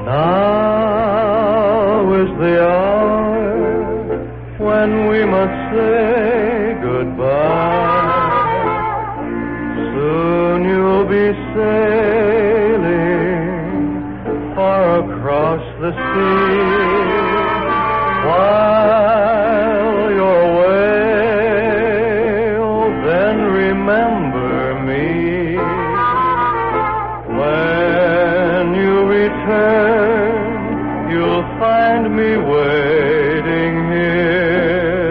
Now is the hour when we must say goodbye. Soon you'll be sailing far across the sea. While you're away, oh, then remember me. When you return, you'll find me waiting here.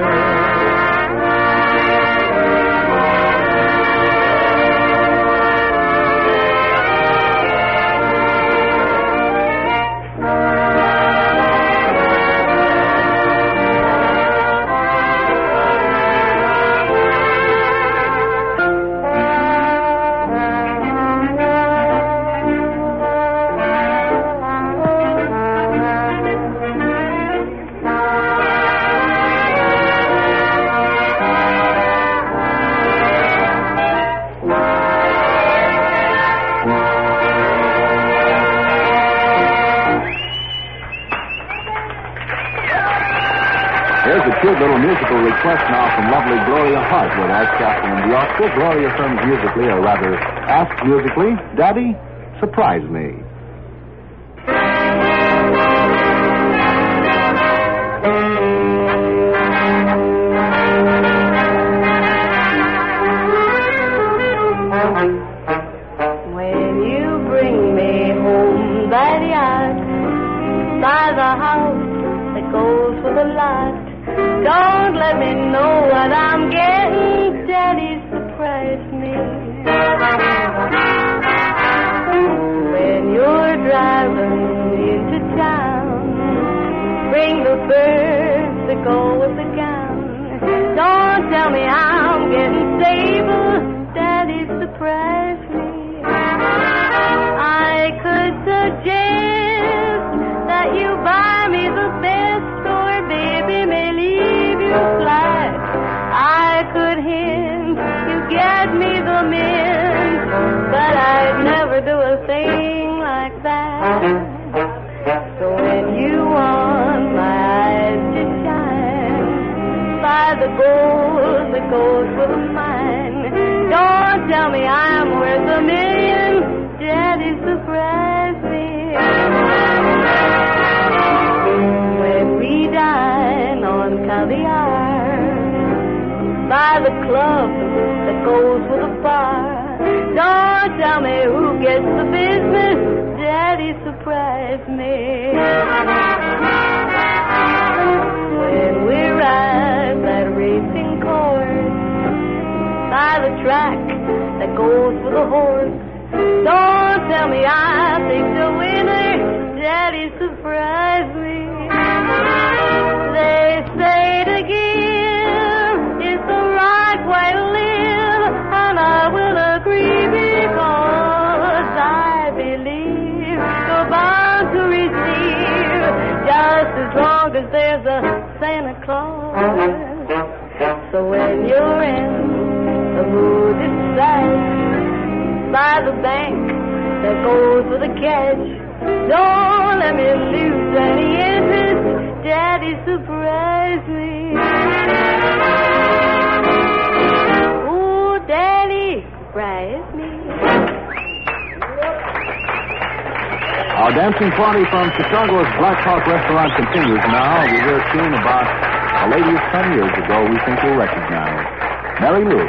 Here's a cute little musical request now from lovely Gloria Hart with Art Captain and the Orchestra. Gloria sings musically, or rather asks musically, Daddy, surprise me. When you bring me home by the ark, by the house that goes for the lot, don't let me know what I'm getting. Daddy, surprise me. When you're driving into town, bring the birds that go with the gown. Don't tell me I'm getting stable. Daddy, surprise me. I could suggest that you buy me the best, or baby may leave you flat. I could hint you get me the mint, but I'd never do a thing like that. So when you want my eyes to shine by the gold that goes for the mine, don't tell me I'm worth $1 million. Daddy, surprise me. When we dine on caviar by the club that goes with the bar, don't tell me who gets the business. Daddy, surprise me. When we ride that racing course by the track that goes with the horse, don't tell me I think the winner. Daddy, surprise me. They say to give is the right way to live, and I will agree because I believe you're bound to receive just as long as there's a Santa Claus. So when you're in the mood to decide by the bank that goes with the cash, don't let me lose any interest. Daddy, surprise me. Ooh, Daddy, surprise me. Our dancing party from Chicago's Black Hawk Restaurant continues now. We hear a tune about a lady of 10 years ago we think you'll recognize. Mary Lou.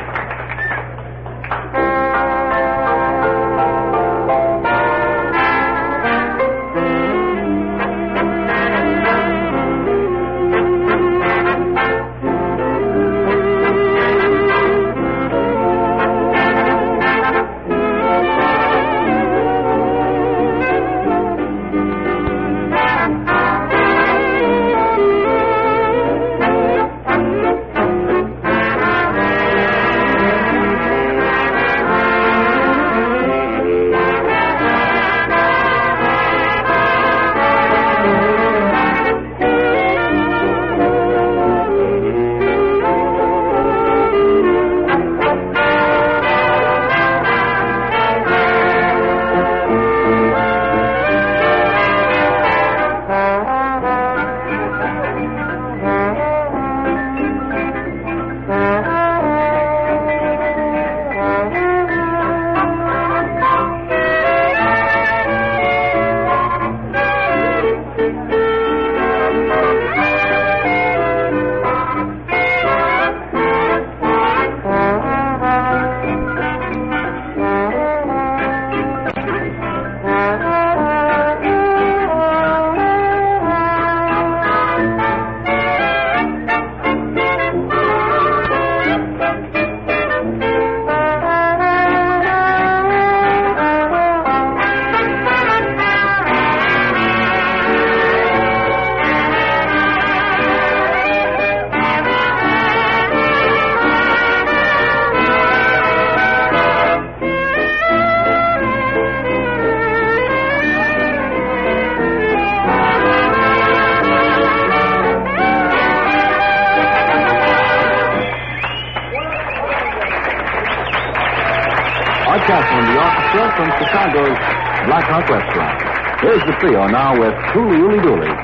from Chicago's Black Hawk Restaurant. Here's the trio now with Tooly Ooly Dooly.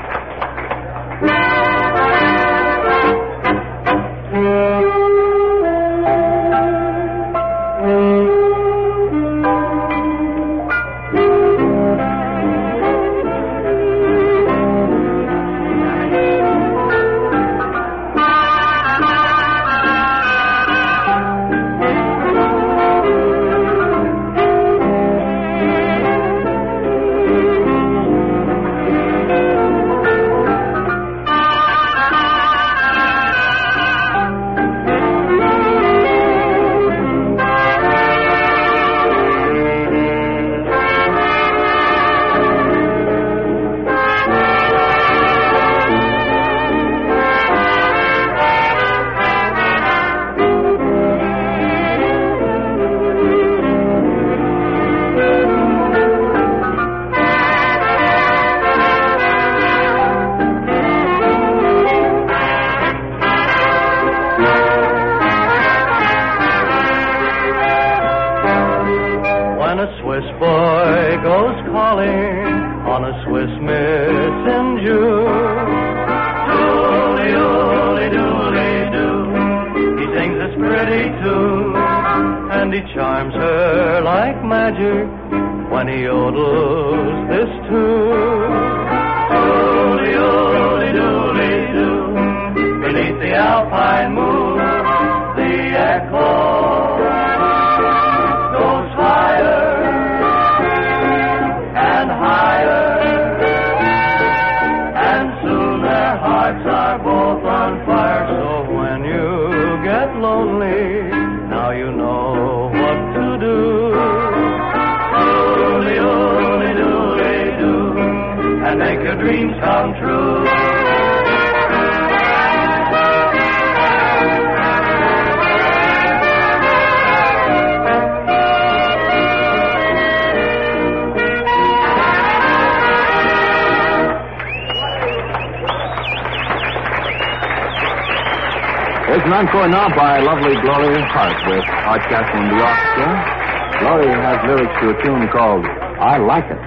There's an encore now by lovely Gloria Hart with Art Castle and the Orchestra. Gloria has lyrics to a tune called I Like It.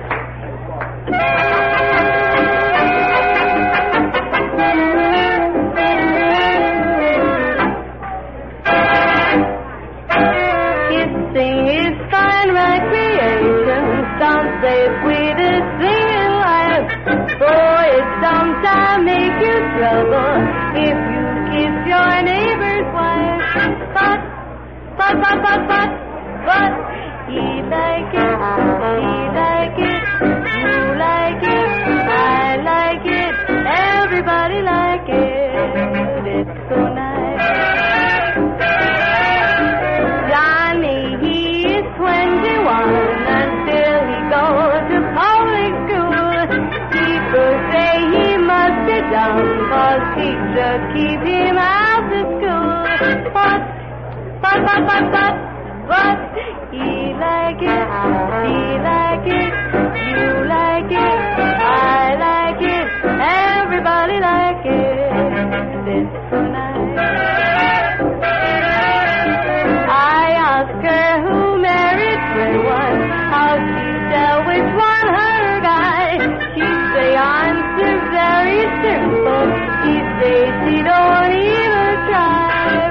Kissing is fine recreation. Some say sweetest thing in life. Boy, it sometimes make you trouble if you kiss your neighbor's wife. But, he like it, you like it, I like it, everybody like it, it's so nice. Johnny, he is 21 until he goes to public school. People say he must be dumb, 'cause teachers keep him out of school. But, he like it, you like it, I like it, everybody like it, it's so nice. I asked her who married one, how she tell which one her guy. She say answer very simple, she say she don't even try.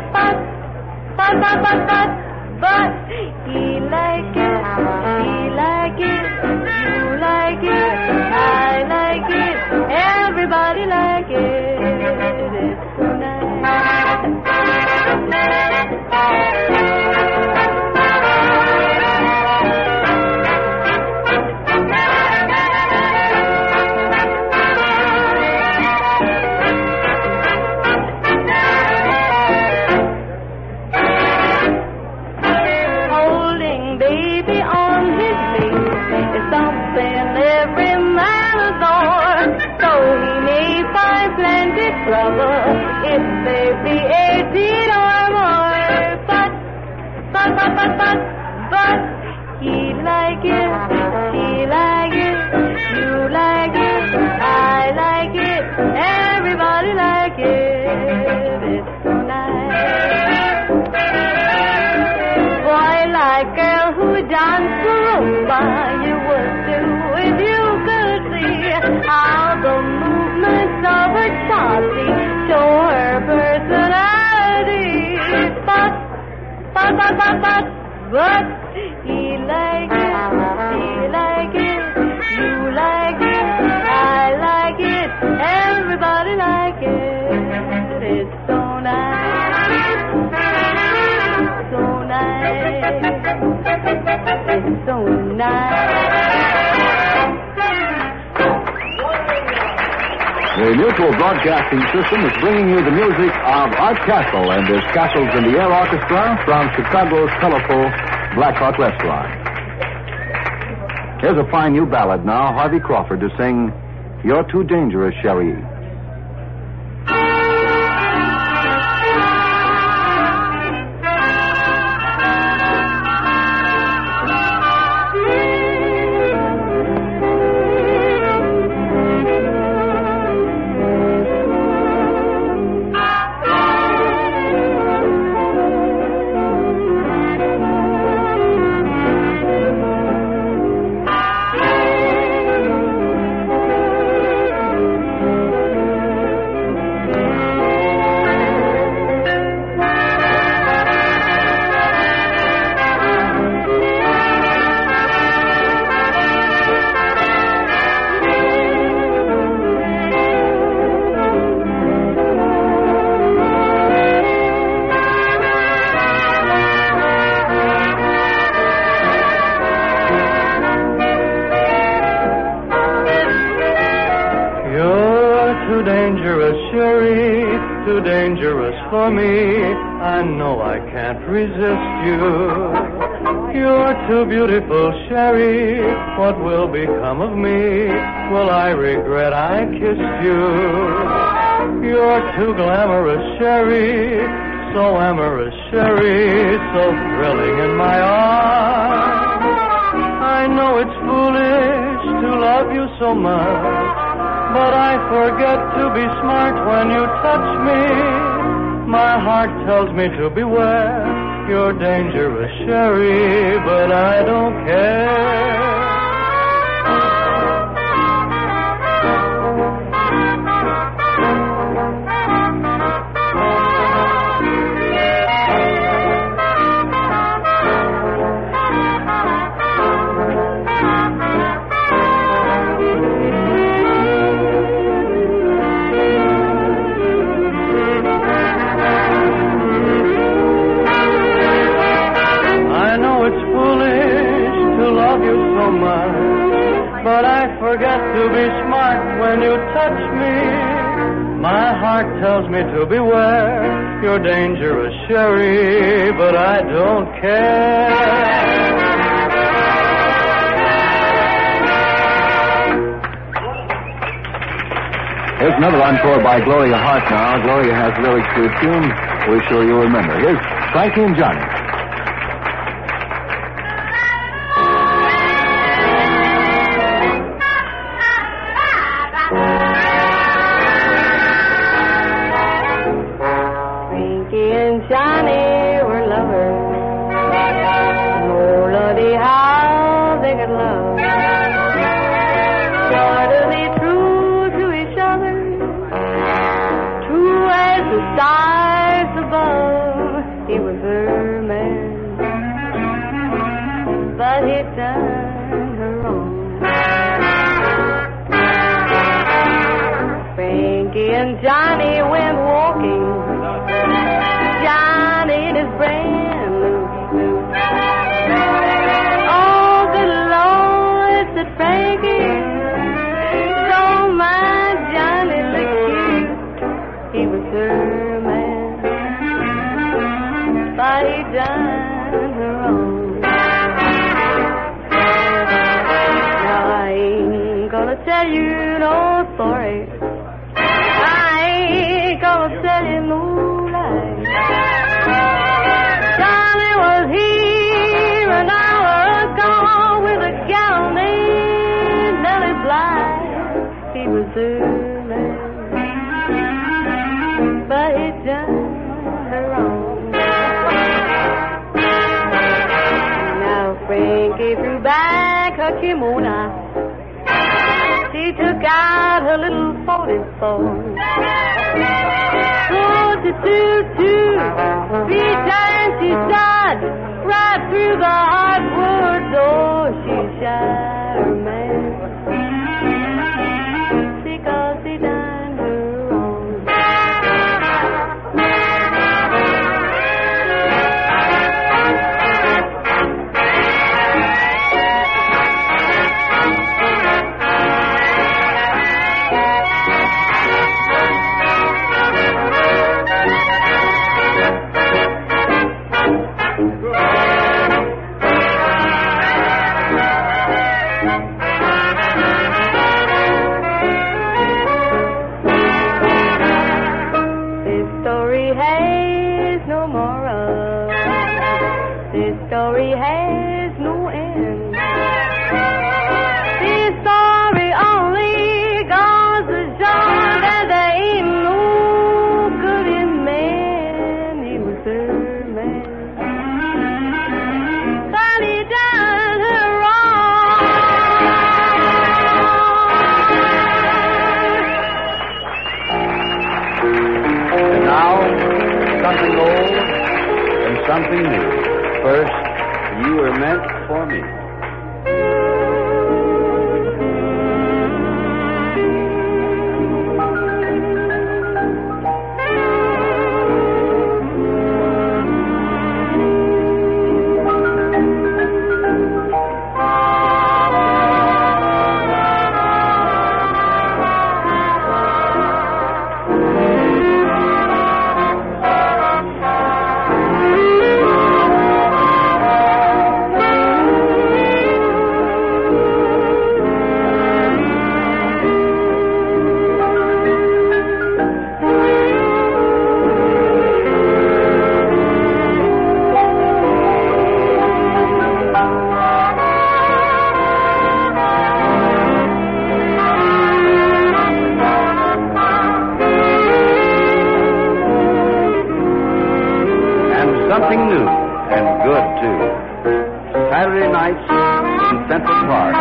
But he like it, you like it, I like it, everybody like it, it's so nice. Trouble if they be 18 or more. But he like it, you like it, I like it, everybody like it, it's so nice. Boy like girl who dance the rumba, but he like it, you like it, I like it, everybody like it. It's so nice, so nice, it's so nice. The Mutual Broadcasting System is bringing you the music of Art Castle and his Castles in the Air Orchestra from Chicago's colorful Black Hawk Restaurant. Here's a fine new ballad now, Harvey Crawford to sing You're Too Dangerous, Cherie. Too dangerous for me. I know I can't resist you. You're too beautiful, Cherie. What will become of me? Will I regret I kissed you? You're too glamorous, Cherie. So amorous, Cherie. So thrilling in my arms. I know it's foolish to love you so much, but I forget to be smart when you touch me. My heart tells me to beware. You're dangerous, Cherie, but I don't care. But I forget to be smart when you touch me. My heart tells me to beware. You're dangerous, Cherie, but I don't care. Here's another encore by Gloria Hart now. Gloria has lyrics to a tune we're sure you'll remember. Here's Frankie and Johnny. Johnny were lovers. Oh, Lordy, how they could love. Sort of be true to each other, true as the stars above. He was her man, but he'd done her wrong. Frankie and Johnny went walking. Johnny in his brand new suit. Oh, good Lord, said Frankie, don't mind Johnny look cute. He was her man, but he done her wrong. Now I ain't gonna tell you no story. I ain't gonna tell you no lie. Johnny was here an hour ago with a gal named Nellie Bly. He was her man, but he done her wrong. Now Frankie threw back her kimono. She took out her little 44. Two, 3 times she shot right through the hardwood door. She shot her man because he done her wrong. This story has no moral. This story has no end. This story only goes to show that there ain't no good in man. He was her man, but he done her wrong. And now, something old and something new. First, you were meant for me. Something new and good, too. Saturday nights in Central Park.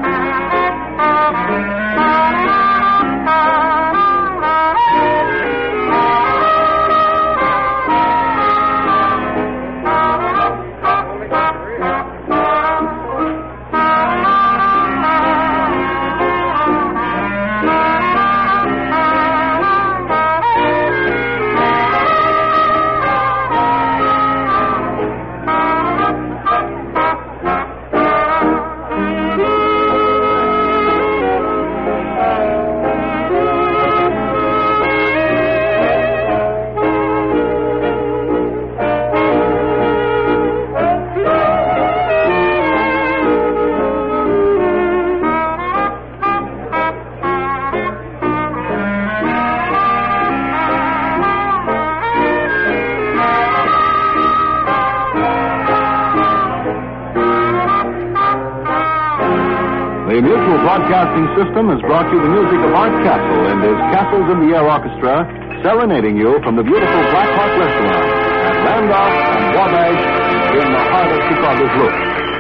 The Mutual Broadcasting System has brought you the music of Art Castle and his Castles in the Air Orchestra, serenading you from the beautiful Black Hawk Restaurant at Randolph and Wabash in the heart of Chicago's roots.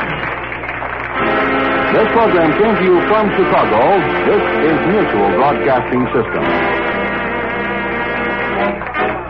This program came to you from Chicago. This is Mutual Broadcasting System.